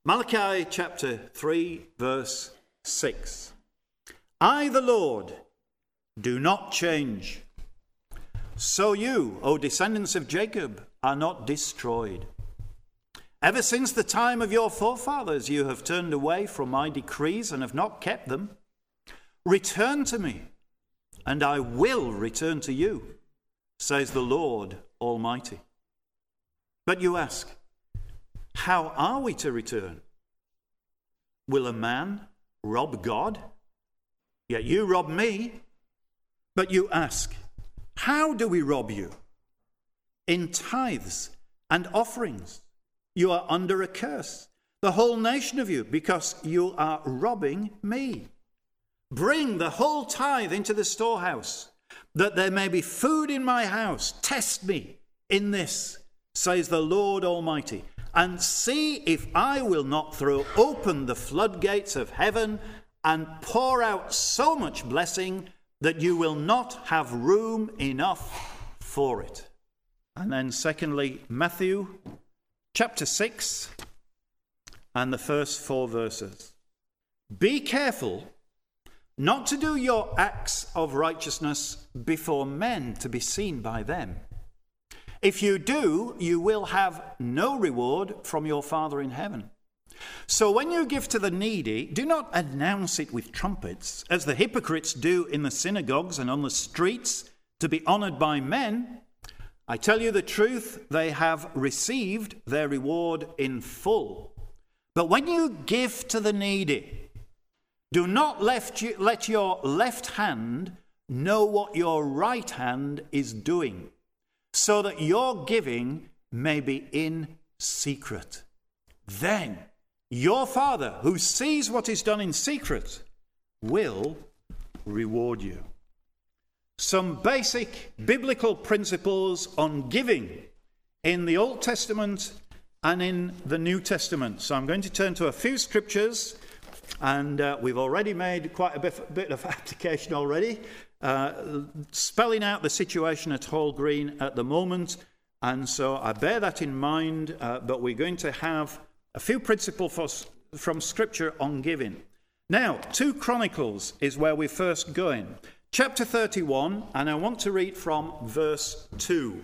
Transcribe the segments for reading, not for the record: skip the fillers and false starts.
Malachi chapter 3, verse 6. I, the Lord, do not change. So you, O descendants of Jacob, are not destroyed. Ever since the time of your forefathers, you have turned away from my decrees and have not kept them. Return to me, and I will return to you, says the Lord Almighty. But you ask, how are we to return? Will a man rob God? Yet you rob me. But you ask, how do we rob you? In tithes and offerings. You are under a curse, the whole nation of you, because you are robbing me. Bring the whole tithe into the storehouse, that there may be food in my house. Test me in this, says the Lord Almighty, and see if I will not throw open the floodgates of heaven and pour out so much blessing that you will not have room enough for it. And then secondly, Matthew chapter 6 and the first 4 verses. Be careful not to do your acts of righteousness before men to be seen by them. If you do, you will have no reward from your Father in heaven. So when you give to the needy, do not announce it with trumpets, as the hypocrites do in the synagogues and on the streets, to be honored by men. I tell you the truth, they have received their reward in full. But when you give to the needy, do not let your left hand know what your right hand is doing, so that your giving may be in secret. Then your Father, who sees what is done in secret, will reward you. Some basic biblical principles on giving in the Old Testament and in the New Testament. So I'm going to turn to a few scriptures, and we've already made quite a bit of application already, spelling out the situation at Hall Green at the moment. And so I bear that in mind, but we're going to have a few principles from Scripture on giving. Now, 2 Chronicles is where we're first going. Chapter 31, and I want to read from verse 2.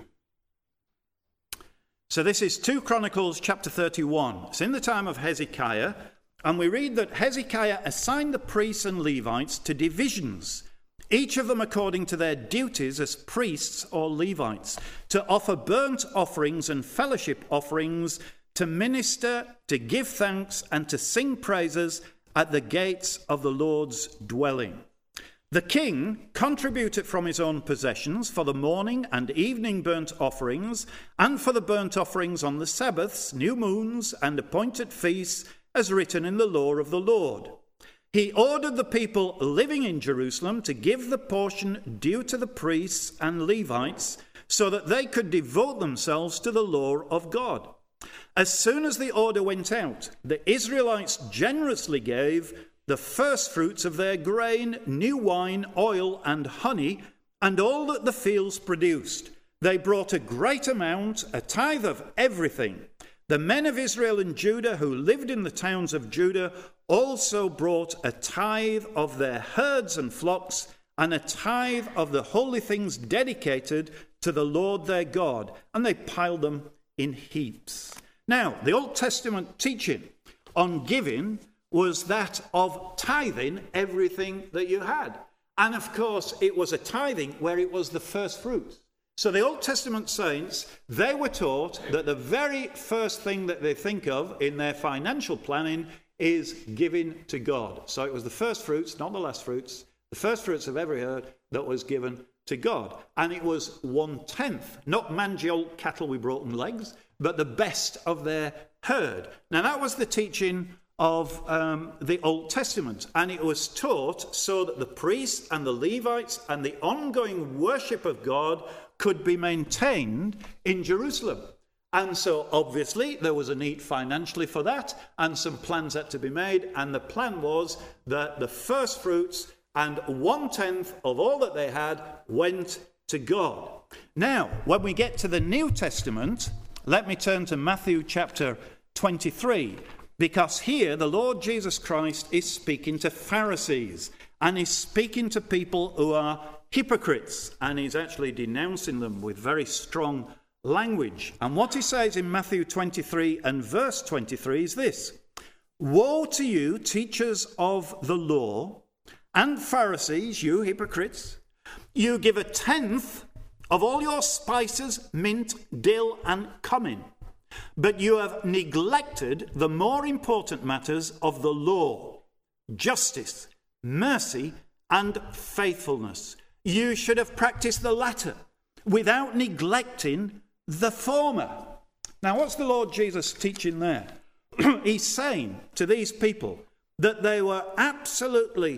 So this is 2 Chronicles chapter 31. It's in the time of Hezekiah, and we read that Hezekiah assigned the priests and Levites to divisions, each of them according to their duties as priests or Levites, to offer burnt offerings and fellowship offerings, to minister, to give thanks, and to sing praises at the gates of the Lord's dwelling. The king contributed from his own possessions for the morning and evening burnt offerings, and for the burnt offerings on the Sabbaths, new moons, and appointed feasts, as written in the law of the Lord. He ordered the people living in Jerusalem to give the portion due to the priests and Levites, so that they could devote themselves to the law of God. As soon as the order went out, the Israelites generously gave the first fruits of their grain, new wine, oil, and honey, and all that the fields produced. They brought a great amount, a tithe of everything. The men of Israel and Judah who lived in the towns of Judah also brought a tithe of their herds and flocks, and a tithe of the holy things dedicated to the Lord their God, and they piled them in heaps. Now, the Old Testament teaching on giving was that of tithing everything that you had. And of course, it was a tithing where it was the first fruits. So the Old Testament saints, they were taught that the very first thing that they think of in their financial planning is giving to God. So it was the first fruits, not the last fruits, the first fruits of every herd that was given to God. And it was 1/10, not mangy old cattle with broken legs, but the best of their herd. Now that was the teaching of the Old Testament, and it was taught so that the priests and the Levites and the ongoing worship of God could be maintained in Jerusalem. And so obviously there was a need financially for that, and some plans had to be made, and the plan was that the first fruits and 1/10 of all that they had went to God. Now, when we get to the New Testament, let me turn to Matthew chapter 23. Because here the Lord Jesus Christ is speaking to Pharisees, and he's speaking to people who are hypocrites, and he's actually denouncing them with very strong language. And what he says in Matthew 23 and verse 23 is this: "Woe to you, teachers of the law and Pharisees, you hypocrites! You give a tenth of all your spices, mint, dill, and cumin, but you have neglected the more important matters of the law: justice, mercy, and faithfulness. You should have practiced the latter without neglecting the former." Now, what's the Lord Jesus teaching there? He's saying to these people that they were absolutely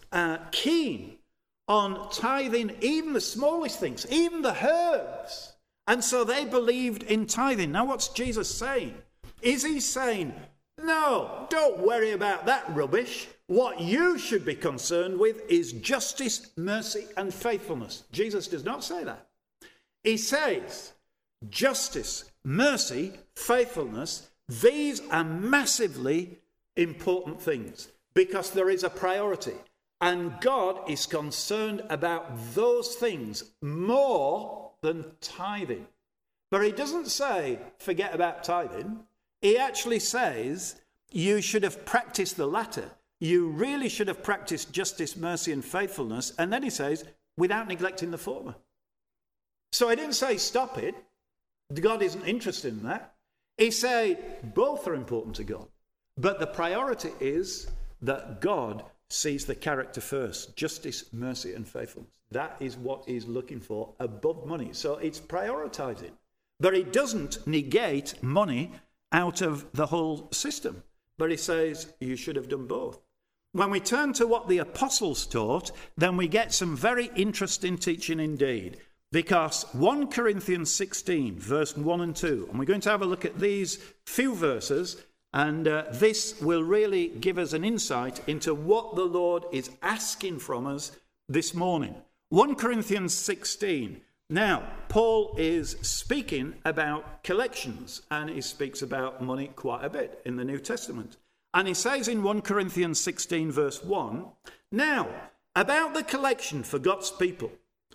keen on tithing even the smallest things, even the herbs. And so they believed in tithing. Now, what's Jesus saying? Is he saying, no, don't worry about that rubbish. What you should be concerned with is justice, mercy, and faithfulness? Jesus does not say that. He says, justice, mercy, faithfulness, these are massively important things because there is a priority. And God is concerned about those things more than tithing. But he doesn't say, forget about tithing. He actually says, you should have practiced the latter. You really should have practiced justice, mercy, and faithfulness. And then he says, without neglecting the former. So he didn't say, stop it. God isn't interested in that. He said, both are important to God. But the priority is that God sees the character first: justice, mercy, and faithfulness. That is what he's looking for above money. So it's prioritizing. But he doesn't negate money out of the whole system. But he says you should have done both. When we turn to what the apostles taught, then we get some very interesting teaching indeed. Because 1 Corinthians 16, verse 1 and 2, and we're going to have a look at these few verses, and this will really give us an insight into what the Lord is asking from us this morning. 1 Corinthians 16. Now, Paul is speaking about collections, and he speaks about money quite a bit in the New Testament. And he says in 1 Corinthians 16, verse 1, "Now, about the collection for God's people,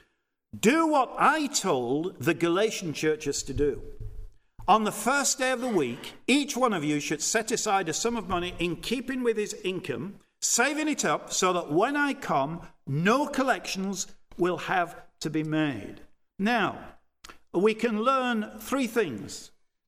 do what I told the Galatian churches to do. On the first day of the week, each one of you should set aside a sum of money in keeping with his income, saving it up so that when I come, no collections will have to be made." Now, we can learn three things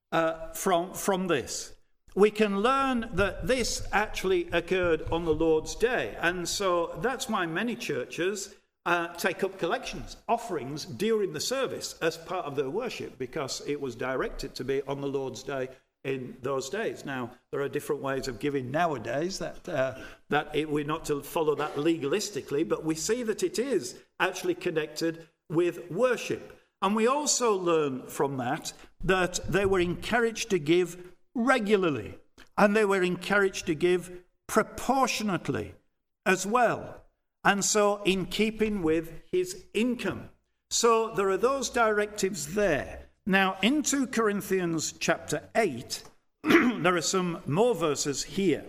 from this. We can learn that this actually occurred on the Lord's Day. And so that's why many churches take up collections, offerings during the service as part of their worship, because it was directed to be on the Lord's Day in those days. Now, there are different ways of giving nowadays we're not to follow that legalistically, but we see that it is actually connected with worship. And we also learn from that they were encouraged to give regularly, and they were encouraged to give proportionately as well. And so in keeping with his income. So there are those directives there. Now, in 2 Corinthians chapter 8, there are some more verses here.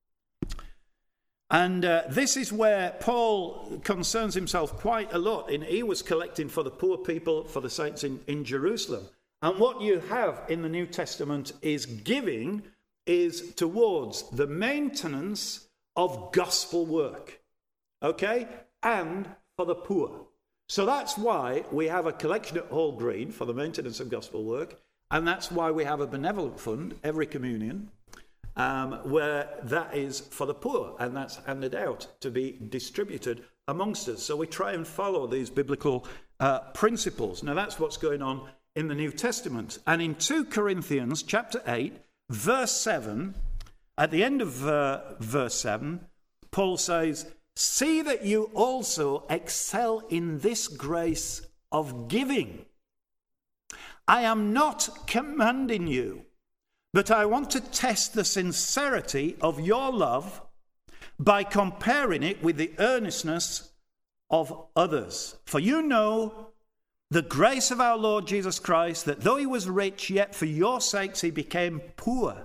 And this is where Paul concerns himself quite a lot. He was collecting for the poor people, for the saints in Jerusalem. And what you have in the New Testament is giving is towards the maintenance of gospel work. Okay? And for the poor. So that's why we have a collection at Hall Green for the maintenance of gospel work. And that's why we have a benevolent fund every communion, where that is for the poor. And that's handed out to be distributed amongst us. So we try and follow these biblical principles. Now that's what's going on in the New Testament. And in 2 Corinthians chapter 8, verse 7, at the end of verse 7, Paul says, "See that you also excel in this grace of giving. I am not commanding you, but I want to test the sincerity of your love by comparing it with the earnestness of others. For you know the grace of our Lord Jesus Christ, that though he was rich, yet for your sakes he became poor,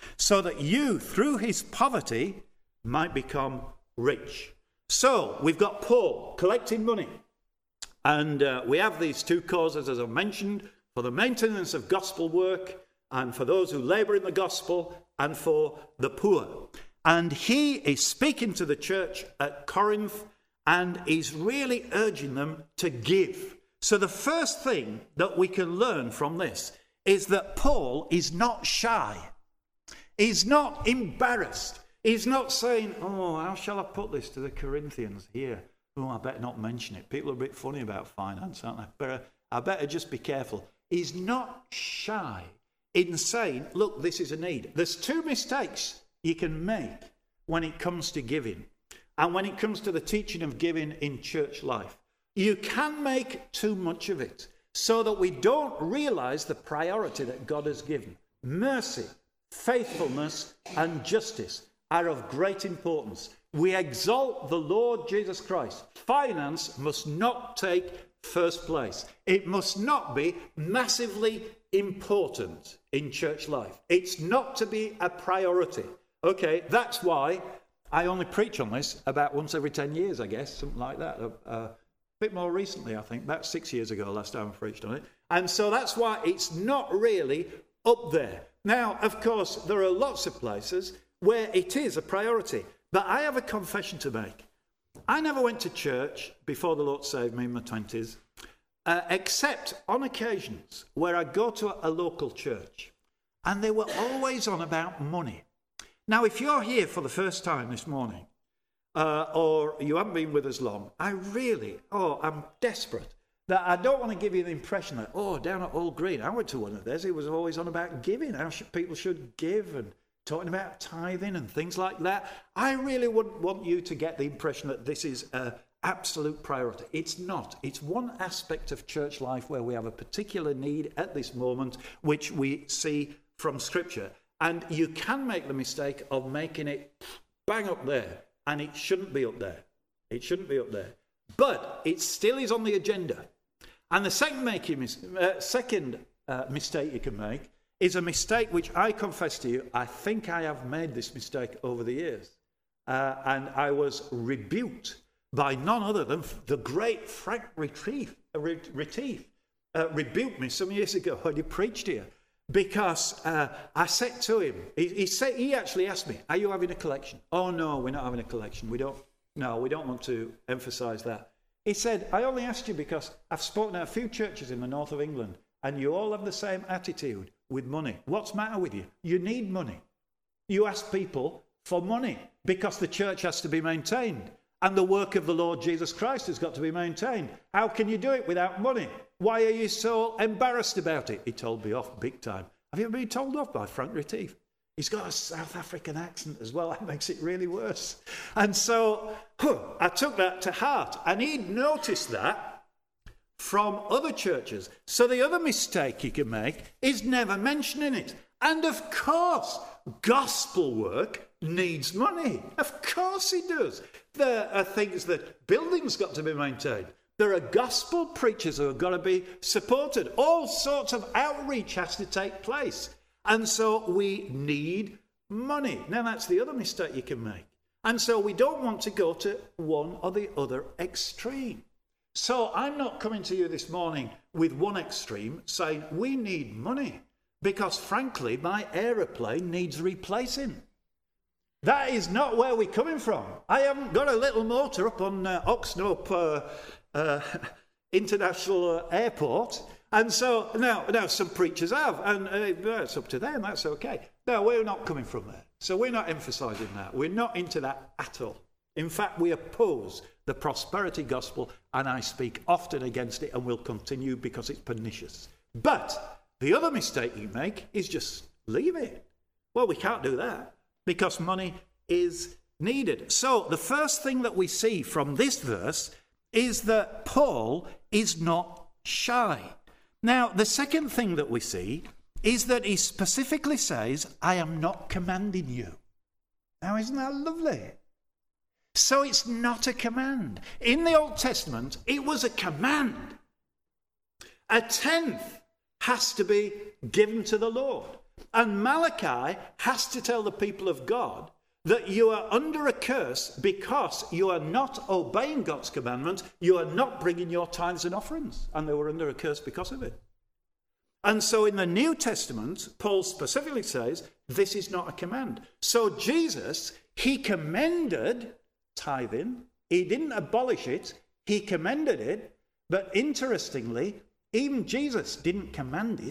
so that you, through his poverty, might become rich. So we've got Paul collecting money. And we have these two causes, as I mentioned, for the maintenance of gospel work and for those who labour in the gospel and for the poor. And he is speaking to the church at Corinth and is really urging them to give. So the first thing that we can learn from this is that Paul is not shy. He's not embarrassed. He's not saying, oh, how shall I put this to the Corinthians here? Oh, I better not mention it. People are a bit funny about finance, aren't they? I better just be careful. He's not shy in saying, look, this is a need. There's two mistakes you can make when it comes to giving and when it comes to the teaching of giving in church life. You can make too much of it so that we don't realise the priority that God has given. Mercy, faithfulness, and justice are of great importance. We exalt the Lord Jesus Christ. Finance must not take first place. It must not be massively important in church life. It's not to be a priority. Okay, that's why I only preach on this about once every 10 years, I guess, something like that. A bit more recently, I think, about 6 years ago, last time I preached on it. And so that's why it's not really up there. Now, of course, there are lots of places where it is a priority. But I have a confession to make. I never went to church before the Lord saved me in my 20s, except on occasions where I go to a local church. And they were always on about money. Now, if you're here for the first time this morning, or you haven't been with us long, I'm desperate that I don't want to give you the impression that, down at All Green, I went to one of theirs, it was always on about giving, how people should give and talking about tithing and things like that. I really wouldn't want you to get the impression that this is an absolute priority. It's not. It's one aspect of church life where we have a particular need at this moment, which we see from Scripture. And you can make the mistake of making it bang up there, and it shouldn't be up there. It shouldn't be up there. But it still is on the agenda. And the second mistake you can make is a mistake which I confess to you, I think I have made this mistake over the years. And I was rebuked by none other than the great Frank Retief. Rebuked me some years ago when he preached here. Because I said to him, he actually asked me, are you having a collection? Oh, no, we're not having a collection. We don't want to emphasise that. He said, I only asked you because I've spoken at a few churches in the north of England, and you all have the same attitude with money. What's the matter with you? You need money. You ask people for money because the church has to be maintained and the work of the Lord Jesus Christ has got to be maintained. How can you do it without money? Why are you so embarrassed about it? He told me off big time. Have you ever been told off by Frank Retief? He's got a South African accent as well. That makes it really worse. And so I took that to heart. And he'd noticed that from other churches. So the other mistake you can make is never mentioning it. And of course, gospel work needs money. Of course it does. There are things that buildings got to be maintained. There are gospel preachers who have got to be supported. All sorts of outreach has to take place. And so we need money. Now that's the other mistake you can make. And so we don't want to go to one or the other extreme. So I'm not coming to you this morning with one extreme saying we need money because frankly my aeroplane needs replacing. That is not where we're coming from. I haven't got a little motor up on Oxnope International Airport. And so now some preachers have, and it's up to them, that's okay. No, we're not coming from there. So we're not emphasising that. We're not into that at all. In fact, we oppose the prosperity gospel, and I speak often against it and will continue because it's pernicious. But the other mistake you make is just leave it. Well, we can't do that because money is needed. So the first thing that we see from this verse is that Paul is not shy. Now, the second thing that we see is that he specifically says, I am not commanding you. Now, isn't that lovely? So it's not a command. In the Old Testament, it was a command. A tenth has to be given to the Lord. And Malachi has to tell the people of God that you are under a curse because you are not obeying God's commandments. You are not bringing your tithes and offerings. And they were under a curse because of it. And so in the New Testament, Paul specifically says, this is not a command. So Jesus, he commended tithing. He didn't abolish it. He commended it. But interestingly, even Jesus didn't command it.